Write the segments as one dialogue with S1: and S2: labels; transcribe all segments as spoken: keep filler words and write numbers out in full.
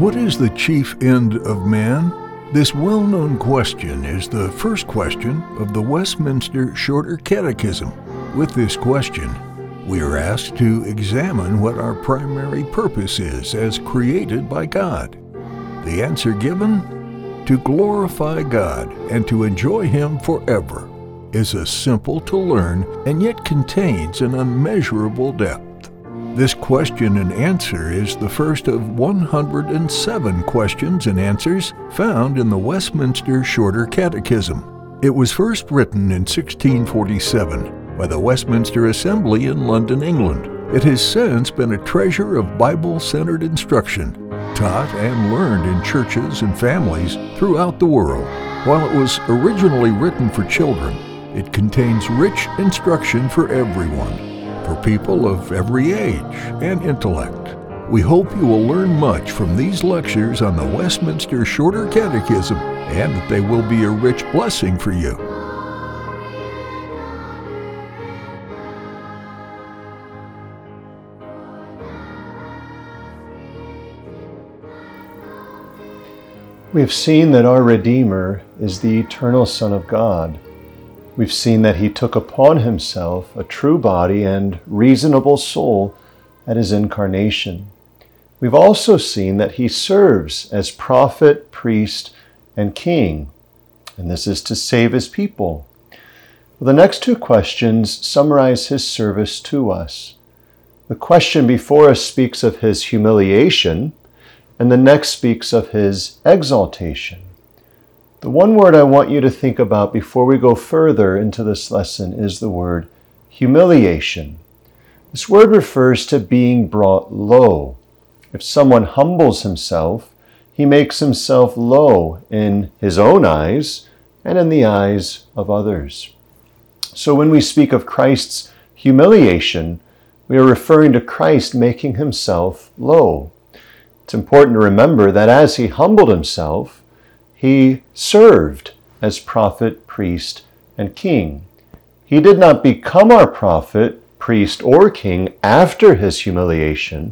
S1: What is the chief end of man? This well-known question is the first question of the Westminster Shorter Catechism. With this question, we are asked to examine what our primary purpose is as created by God. The answer given, to glorify God and to enjoy Him forever, is a simple to learn and yet contains an unmeasurable depth. This question and answer is the first of one hundred seven questions and answers found in the Westminster Shorter Catechism. It was first written in sixteen forty-seven by the Westminster Assembly in London, England. It has since been a treasure of Bible-centered instruction, taught and learned in churches and families throughout the world. While it was originally written for children, it contains rich instruction for everyone, for people of every age and intellect. We hope you will learn much from these lectures on the Westminster Shorter Catechism, and that they will be a rich blessing for you.
S2: We have seen that our Redeemer is the eternal Son of God. We've seen that He took upon Himself a true body and reasonable soul at His incarnation. We've also seen that He serves as prophet, priest, and king, and this is to save His people. Well, the next two questions summarize His service to us. The question before us speaks of His humiliation, and the next speaks of His exaltation. The one word I want you to think about before we go further into this lesson is the word humiliation. This word refers to being brought low. If someone humbles himself, he makes himself low in his own eyes and in the eyes of others. So when we speak of Christ's humiliation, we are referring to Christ making Himself low. It's important to remember that as He humbled Himself, He served as prophet, priest, and king. He did not become our prophet, priest, or king after His humiliation.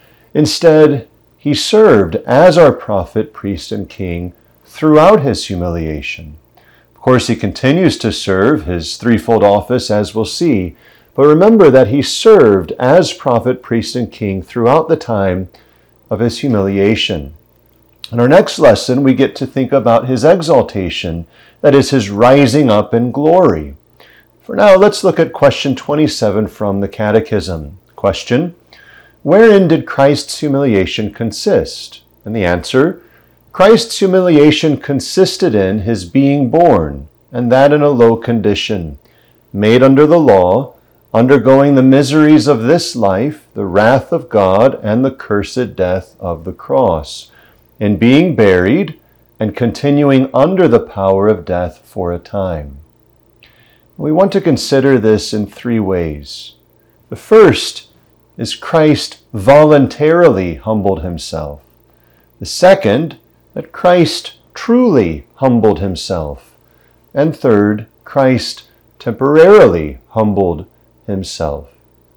S2: Instead, He served as our prophet, priest, and king throughout His humiliation. Of course, He continues to serve His threefold office, as we'll see, but remember that He served as prophet, priest, and king throughout the time of His humiliation. In our next lesson, we get to think about His exaltation, that is, His rising up in glory. For now, let's look at question twenty-seven from the Catechism. Question: wherein did Christ's humiliation consist? And the answer: Christ's humiliation consisted in His being born, and that in a low condition, made under the law, undergoing the miseries of this life, the wrath of God, and the cursed death of the cross, in being buried and continuing under the power of death for a time. We want to consider this in three ways. The first is Christ voluntarily humbled Himself. The second, that Christ truly humbled Himself. And third, Christ temporarily humbled Himself.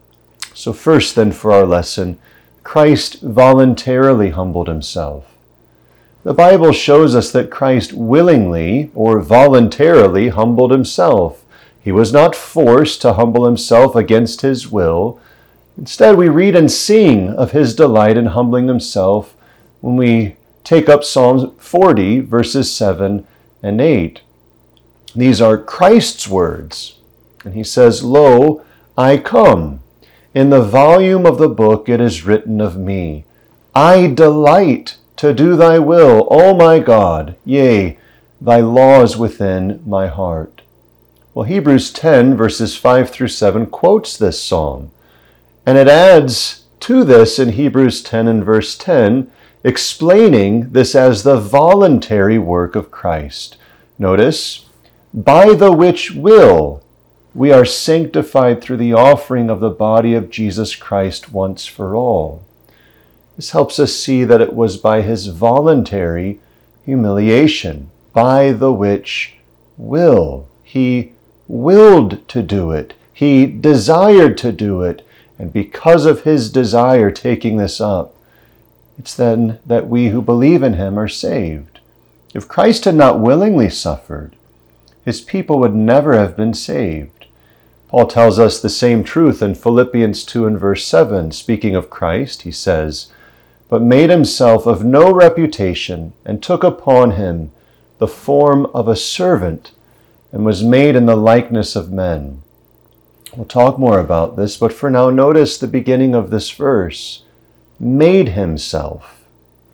S2: So first then for our lesson, Christ voluntarily humbled Himself. The Bible shows us that Christ willingly or voluntarily humbled Himself. He was not forced to humble Himself against His will. Instead, we read and sing of His delight in humbling Himself when we take up Psalm forty, verses seven and eight. These are Christ's words, and He says, "Lo, I come. In the volume of the book it is written of me. I delight to do Thy will, O my God, yea, Thy laws within my heart." Well, Hebrews ten, verses five through seven quotes this psalm, and it adds to this in Hebrews ten and verse ten, explaining this as the voluntary work of Christ. Notice, by the which will we are sanctified through the offering of the body of Jesus Christ once for all. This helps us see that it was by His voluntary humiliation, by the which will. He willed to do it. He desired to do it. And because of His desire taking this up, It's then that we who believe in him are saved. If Christ had not willingly suffered, his people would never have been saved. Paul tells us the same truth in Philippians two and verse seven. Speaking of Christ, he says, "But made himself of no reputation, and took upon him the form of a servant, and was made in the likeness of men." We'll talk more about this, but for now, notice the beginning of this verse. Made himself.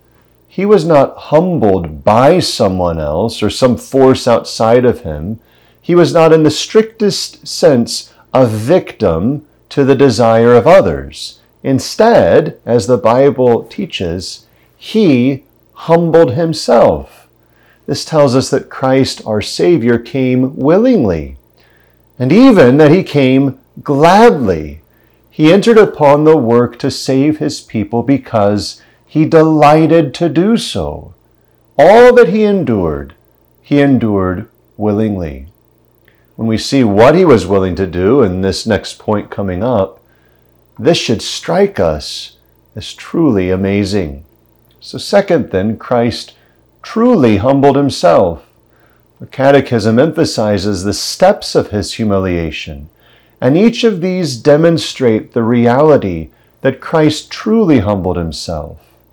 S2: He was not humbled by someone else or some force outside of him. He was not in the strictest sense a victim to the desire of others. Instead, as the Bible teaches, he humbled himself. This tells us that Christ, our Savior, came willingly, and even that he came gladly. He entered upon the work to save his people because he delighted to do so. All that he endured, he endured willingly. When we see what he was willing to do in this next point coming up, this should strike us as truly amazing. So second then, Christ truly humbled himself. The Catechism emphasizes the steps of his humiliation, and each of these demonstrate the reality that Christ truly humbled himself.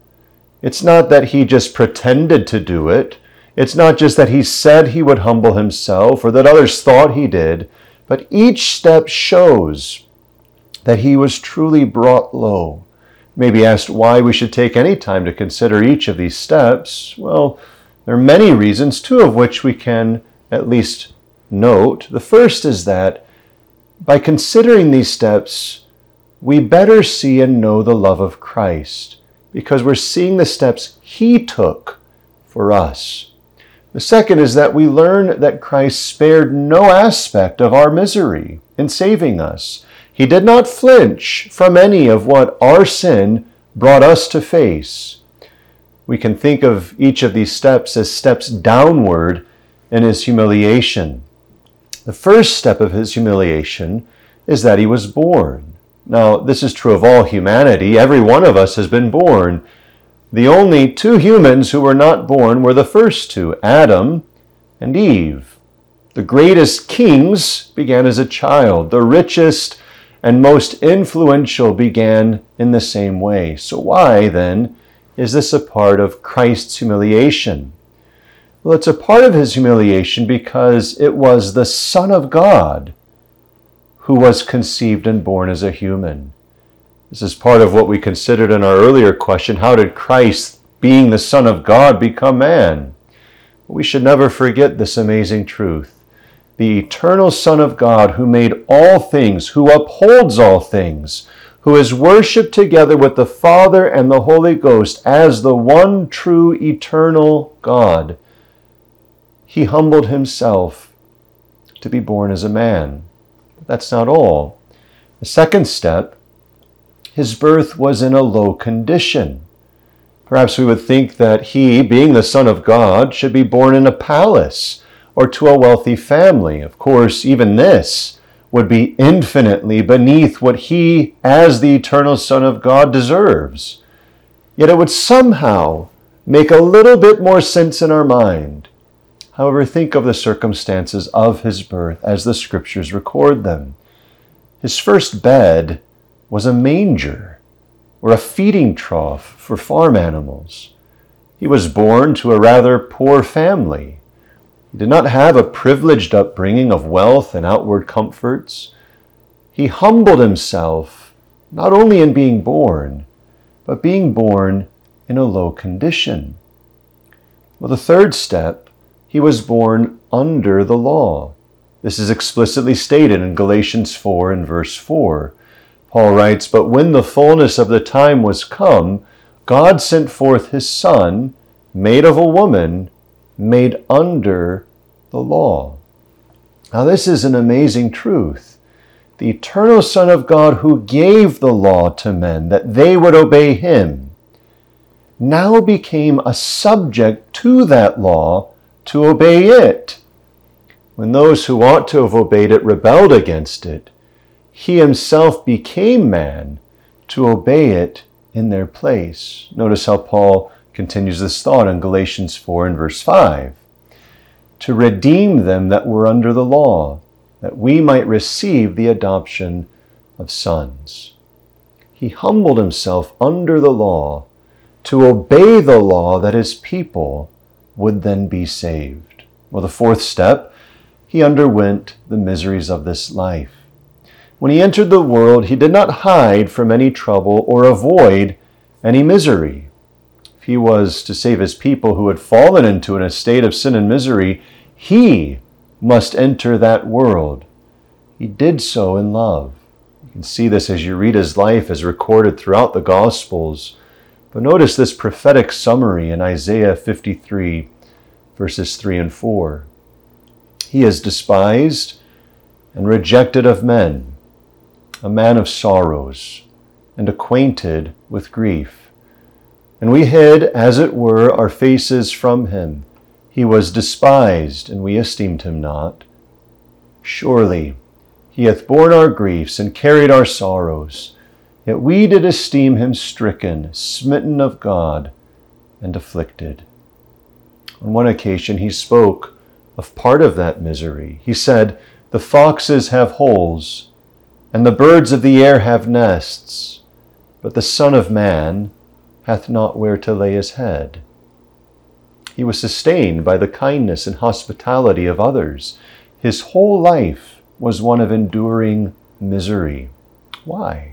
S2: It's not that he just pretended to do it. It's not just that he said he would humble himself or that others thought he did, but each step shows that he was truly brought low. You may be asked why we should take any time to consider each of these steps. Well, there are many reasons, two of which we can at least note. The first is that by considering these steps, we better see and know the love of Christ, because we're seeing the steps he took for us. The second is that we learn that Christ spared no aspect of our misery in saving us. He did not flinch from any of what our sin brought us to face. We can think of each of these steps as steps downward in his humiliation. The first step of his humiliation is that he was born. Now, this is true of all humanity. Every one of us has been born. The only two humans who were not born were the first two, Adam and Eve. The greatest kings began as a child. The richest and most influential began in the same way. So why, then, is this a part of Christ's humiliation? Well, it's a part of his humiliation because it was the Son of God who was conceived and born as a human. This is part of what we considered in our earlier question. How did Christ, being the Son of God, become man? We should never forget this amazing truth. The eternal Son of God, who made all things, who upholds all things, who is worshipped together with the Father and the Holy Ghost as the one true eternal God, he humbled himself to be born as a man. But that's not all. The second step, his birth was in a low condition. Perhaps we would think that he, being the Son of God, should be born in a palace or to a wealthy family. Of course, even this would be infinitely beneath what he, as the eternal Son of God, deserves. Yet it would somehow make a little bit more sense in our mind. However, think of the circumstances of his birth as the Scriptures record them. His first bed was a manger, or a feeding trough for farm animals. He was born to a rather poor family. He did not have a privileged upbringing of wealth and outward comforts. He humbled himself, not only in being born, but being born in a low condition. Well, the third step, he was born under the law. This is explicitly stated in Galatians four and verse four. Paul writes, "But when the fullness of the time was come, God sent forth his Son, made of a woman, made under the law." Now this is an amazing truth. The eternal Son of God, who gave the law to men that they would obey him, now became a subject to that law to obey it. When those who ought to have obeyed it rebelled against it, he himself became man to obey it in their place. Notice how Paul continues this thought in Galatians four and verse five. To redeem them that were under the law, that we might receive the adoption of sons. He humbled himself under the law to obey the law that his people would then be saved. Well, the fourth step, he underwent the miseries of this life. When he entered the world, he did not hide from any trouble or avoid any misery. If he was to save his people who had fallen into an estate of sin and misery, he must enter that world. He did so in love. You can see this as you read his life as recorded throughout the Gospels. But notice this prophetic summary in Isaiah fifty-three, verses three and four. He is despised and rejected of men, a man of sorrows and acquainted with grief. And we hid, as it were, our faces from him. He was despised, and we esteemed him not. Surely he hath borne our griefs and carried our sorrows. Yet we did esteem him stricken, smitten of God, and afflicted. On one occasion he spoke of part of that misery. He said, the foxes have holes, and the birds of the air have nests, but the Son of Man hath not where to lay his head. He was sustained by the kindness and hospitality of others. His whole life was one of enduring misery. Why?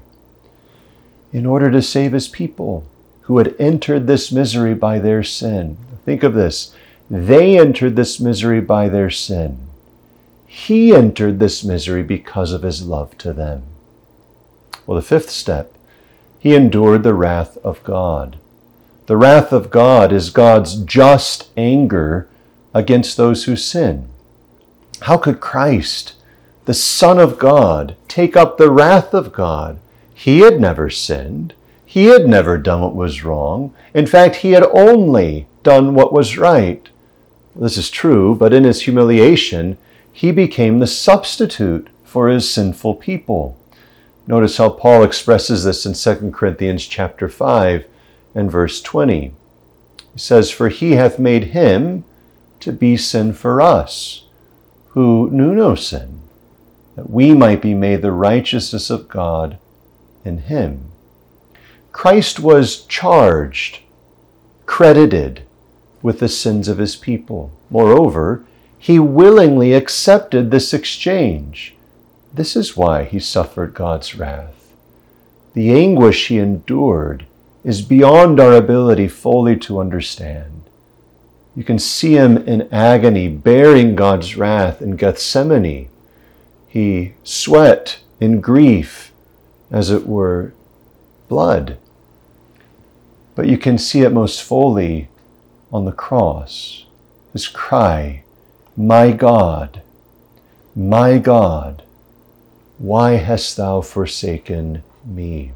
S2: In order to save his people who had entered this misery by their sin. Think of this. They entered this misery by their sin. He entered this misery because of his love to them. Well, the fifth step, he endured the wrath of God. The wrath of God is God's just anger against those who sin. How could Christ, the Son of God, take up the wrath of God? He had never sinned. He had never done what was wrong. In fact, he had only done what was right. This is true, but in his humiliation, he became the substitute for his sinful people. Notice how Paul expresses this in Second Corinthians chapter five and verse twenty. He says, for he hath made him to be sin for us, who knew no sin, that we might be made the righteousness of God in him. Christ was charged, credited with the sins of his people. Moreover, he willingly accepted this exchange. This is why he suffered God's wrath. The anguish he endured is beyond our ability fully to understand. You can see him in agony, bearing God's wrath in Gethsemane. He sweat in grief, as it were, blood. But you can see it most fully on the cross. His cry, my God, my God, why hast thou forsaken me?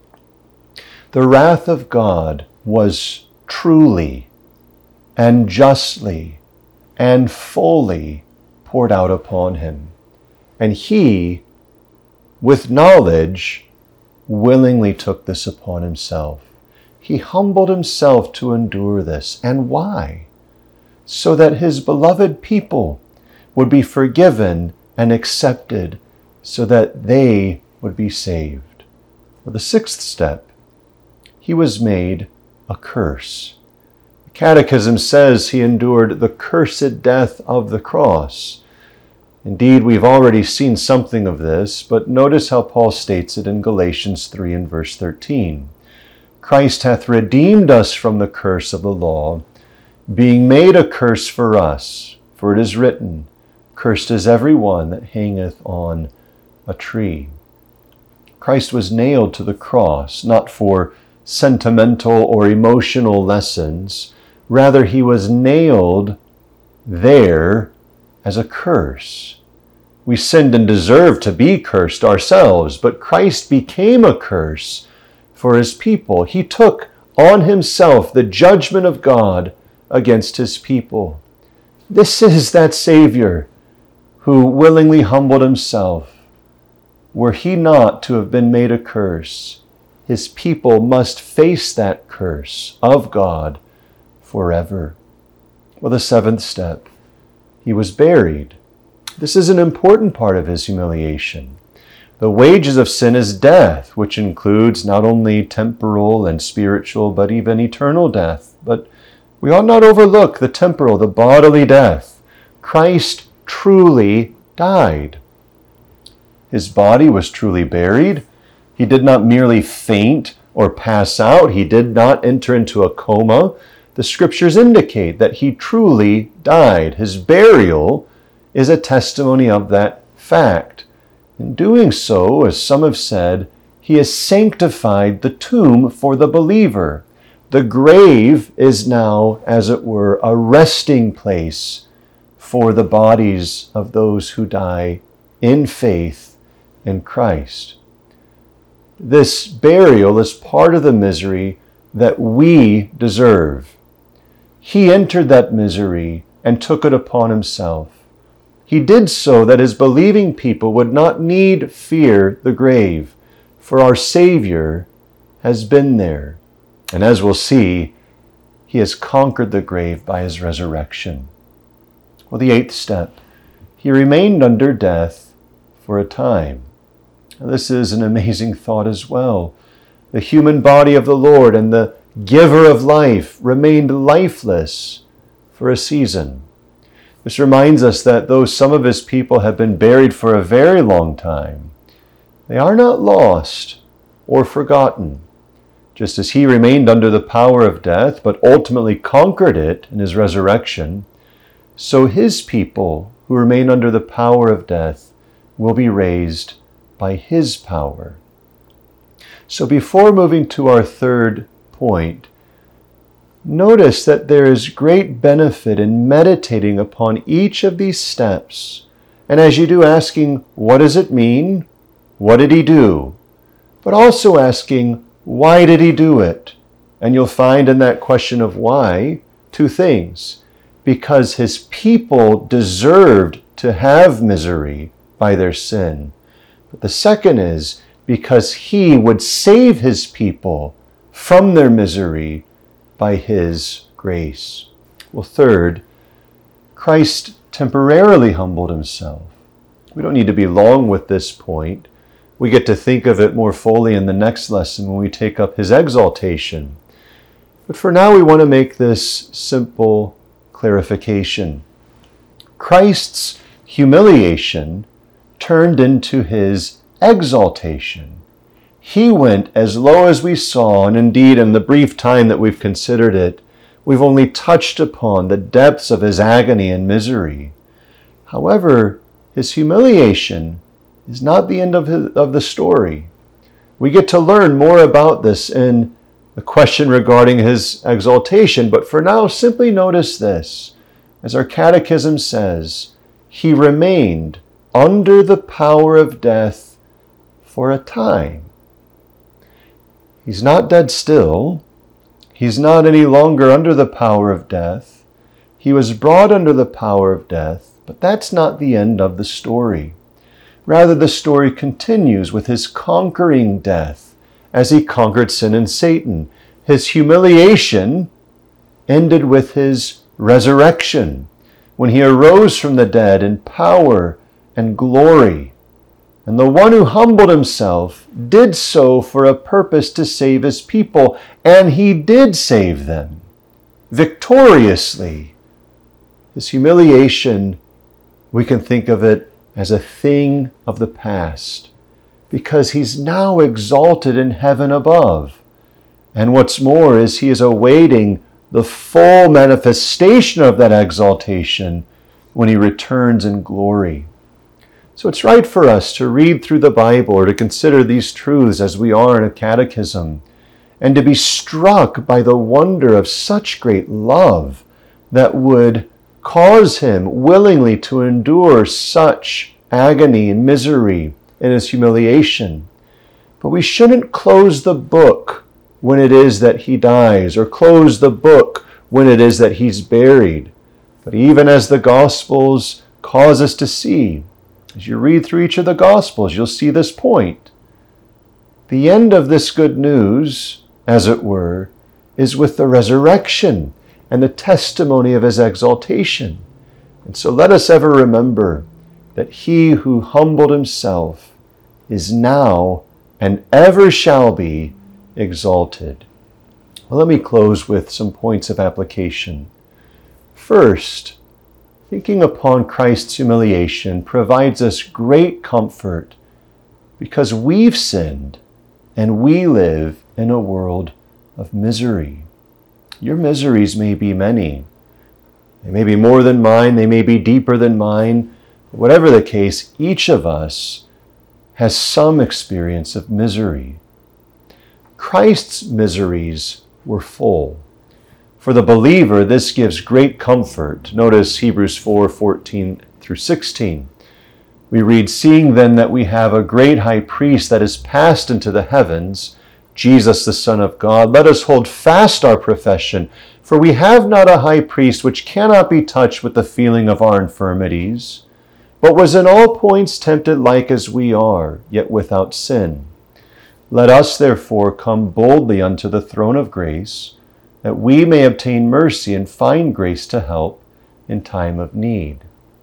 S2: The wrath of God was truly and justly and fully poured out upon him. And he, with knowledge, willingly took this upon himself. He humbled himself to endure this. And why? So that his beloved people would be forgiven and accepted, so that they would be saved. For the sixth step, he was made a curse. The Catechism says he endured the cursed death of the cross. Indeed, we've already seen something of this, but notice how Paul states it in Galatians three and verse thirteen. Christ hath redeemed us from the curse of the law, being made a curse for us. For it is written, cursed is every one that hangeth on a tree. Christ was nailed to the cross, not for sentimental or emotional lessons. Rather, he was nailed there as a curse. We sinned and deserved to be cursed ourselves, but Christ became a curse for his people. He took on himself the judgment of God against his people. This is that Savior who willingly humbled himself. Were he not to have been made a curse, his people must face that curse of God forever. Well, the seventh step, he was buried. This is an important part of his humiliation. The wages of sin is death, which includes not only temporal and spiritual, but even eternal death. But we ought not overlook the temporal, the bodily death. Christ truly died. His body was truly buried. He did not merely faint or pass out. He did not enter into a coma. The scriptures indicate that he truly died. His burial is a testimony of that fact. In doing so, as some have said, he has sanctified the tomb for the believer. The grave is now, as it were, a resting place for the bodies of those who die in faith in Christ. This burial is part of the misery that we deserve. He entered that misery and took it upon himself. He did so that his believing people would not need fear the grave, for our Savior has been there. And as we'll see, he has conquered the grave by his resurrection. Well, the eighth step, he remained under death for a time. Now, this is an amazing thought as well. The human body of the Lord and the giver of life remained lifeless for a season. This reminds us that though some of his people have been buried for a very long time, they are not lost or forgotten. Just as he remained under the power of death, but ultimately conquered it in his resurrection, so his people who remain under the power of death will be raised by his power. So before moving to our third point, notice that there is great benefit in meditating upon each of these steps. And as you do, asking, what does it mean? What did he do? But also asking, why did he do it? And you'll find in that question of why, two things. Because his people deserved to have misery by their sin. But the second is because he would save his people from their misery by his grace. Well, third, Christ temporarily humbled himself. We don't need to be long with this point. We get to think of it more fully in the next lesson when we take up his exaltation. But for now, we want to make this simple clarification. Christ's humiliation turned into his exaltation. He went as low as we saw, and indeed in the brief time that we've considered it, we've only touched upon the depths of his agony and misery. However, his humiliation is not the end of, his, of the story. We get to learn more about this in the question regarding his exaltation, but for now, simply notice this. As our catechism says, he remained under the power of death for a time. He's not dead still. He's not any longer under the power of death. He was brought under the power of death, but that's not the end of the story. Rather, the story continues with his conquering death as he conquered sin and Satan. His humiliation ended with his resurrection, when he arose from the dead in power and glory. And the one who humbled himself did so for a purpose to save his people, and he did save them victoriously. His humiliation, we can think of it as a thing of the past, because he's now exalted in heaven above. And what's more is he is awaiting the full manifestation of that exaltation when he returns in glory. So it's right for us to read through the Bible or to consider these truths as we are in a catechism, and to be struck by the wonder of such great love that would cause him willingly to endure such agony and misery in his humiliation. But we shouldn't close the book when it is that he dies, or close the book when it is that he's buried. But even as the Gospels cause us to see, as you read through each of the Gospels, you'll see this point. The end of this good news, as it were, is with the resurrection and the testimony of his exaltation. And so let us ever remember that he who humbled himself is now and ever shall be exalted. Well, let me close with some points of application. First, thinking upon Christ's humiliation provides us great comfort because we've sinned and we live in a world of misery. Your miseries may be many. They may be more than mine. They may be deeper than mine. Whatever the case, each of us has some experience of misery. Christ's miseries were full. For the believer, this gives great comfort. Notice Hebrews four fourteen through sixteen. We read, "Seeing then that we have a great high priest that is passed into the heavens, Jesus the Son of God, let us hold fast our profession. For we have not a high priest which cannot be touched with the feeling of our infirmities, but was in all points tempted like as we are, yet without sin. Let us therefore come boldly unto the throne of grace, that we may obtain mercy and find grace to help in time of need."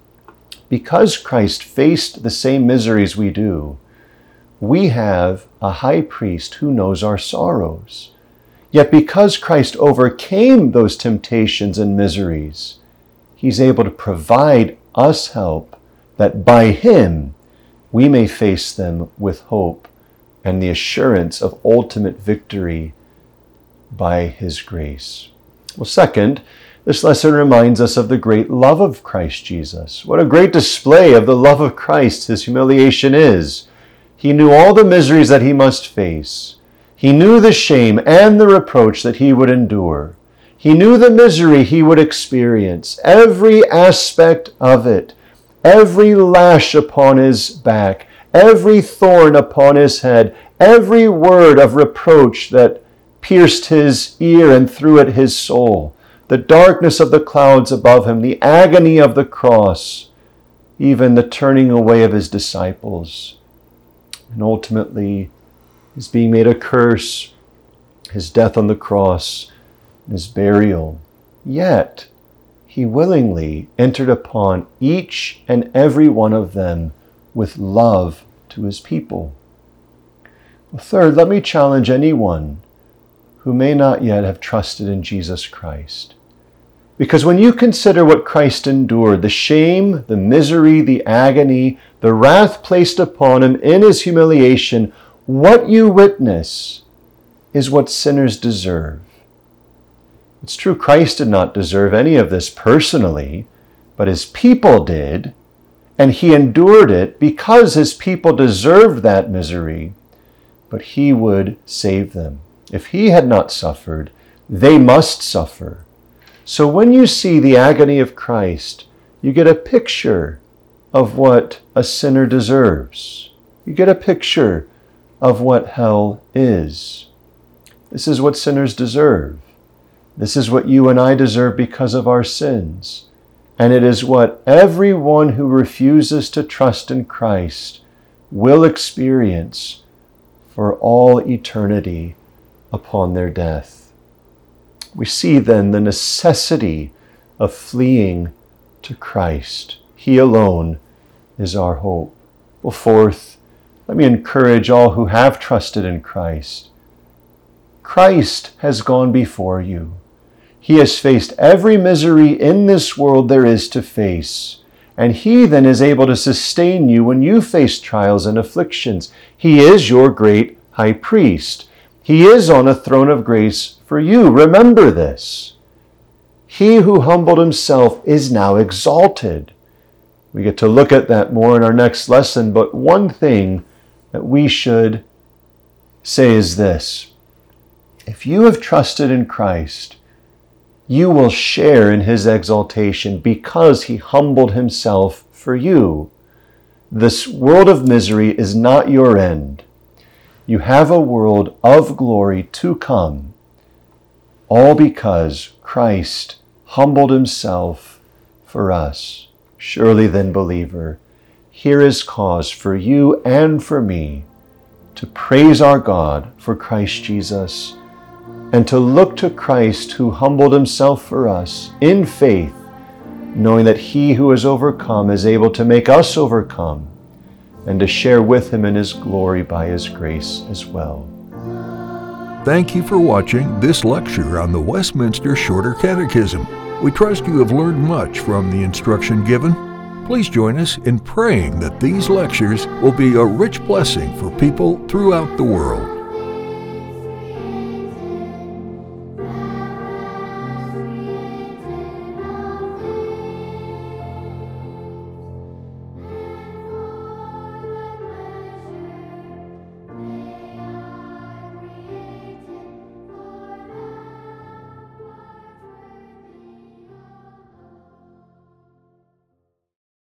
S2: Because Christ faced the same miseries we do, we have a high priest who knows our sorrows. Yet because Christ overcame those temptations and miseries, he's able to provide us help that by him we may face them with hope and the assurance of ultimate victory by his grace. Well, second, this lesson reminds us of the great love of Christ Jesus. What a great display of the love of Christ his humiliation is. He knew all the miseries that he must face. He knew the shame and the reproach that he would endure. He knew the misery he would experience, every aspect of it, every lash upon his back, every thorn upon his head, every word of reproach that pierced his ear and through it his soul, the darkness of the clouds above him, the agony of the cross, even the turning away of his disciples, and ultimately his being made a curse, his death on the cross, his burial. Yet he willingly entered upon each and every one of them with love to his people. Third, let me challenge anyone who may not yet have trusted in Jesus Christ. Because when you consider what Christ endured, the shame, the misery, the agony, the wrath placed upon him in his humiliation, what you witness is what sinners deserve. It's true, Christ did not deserve any of this personally, but his people did, and he endured it because his people deserved that misery, but he would save them. If he had not suffered, they must suffer. So when you see the agony of Christ, you get a picture of what a sinner deserves. You get a picture of what hell is. This is what sinners deserve. This is what you and I deserve because of our sins. And it is what everyone who refuses to trust in Christ will experience for all eternity upon their death. We see then the necessity of fleeing to Christ. He alone is our hope. Well, fourth, let me encourage all who have trusted in Christ. Christ has gone before you. He has faced every misery in this world there is to face. And he then is able to sustain you when you face trials and afflictions. He is your great high priest. He is on a throne of grace for you. Remember this. He who humbled himself is now exalted. We get to look at that more in our next lesson, but one thing that we should say is this. If you have trusted in Christ, you will share in his exaltation because he humbled himself for you. This world of misery is not your end. You have a world of glory to come, all because Christ humbled himself for us. Surely then, believer, here is cause for you and for me to to praise our God for Christ Jesus, and to look to Christ who humbled himself for us in faith, knowing that he who has overcome is able to make us overcome, and to share with him in his glory by his grace as well.
S1: Thank you for watching this lecture on the Westminster Shorter Catechism. We trust you have learned much from the instruction given. Please join us in praying that these lectures will be a rich blessing for people throughout the world.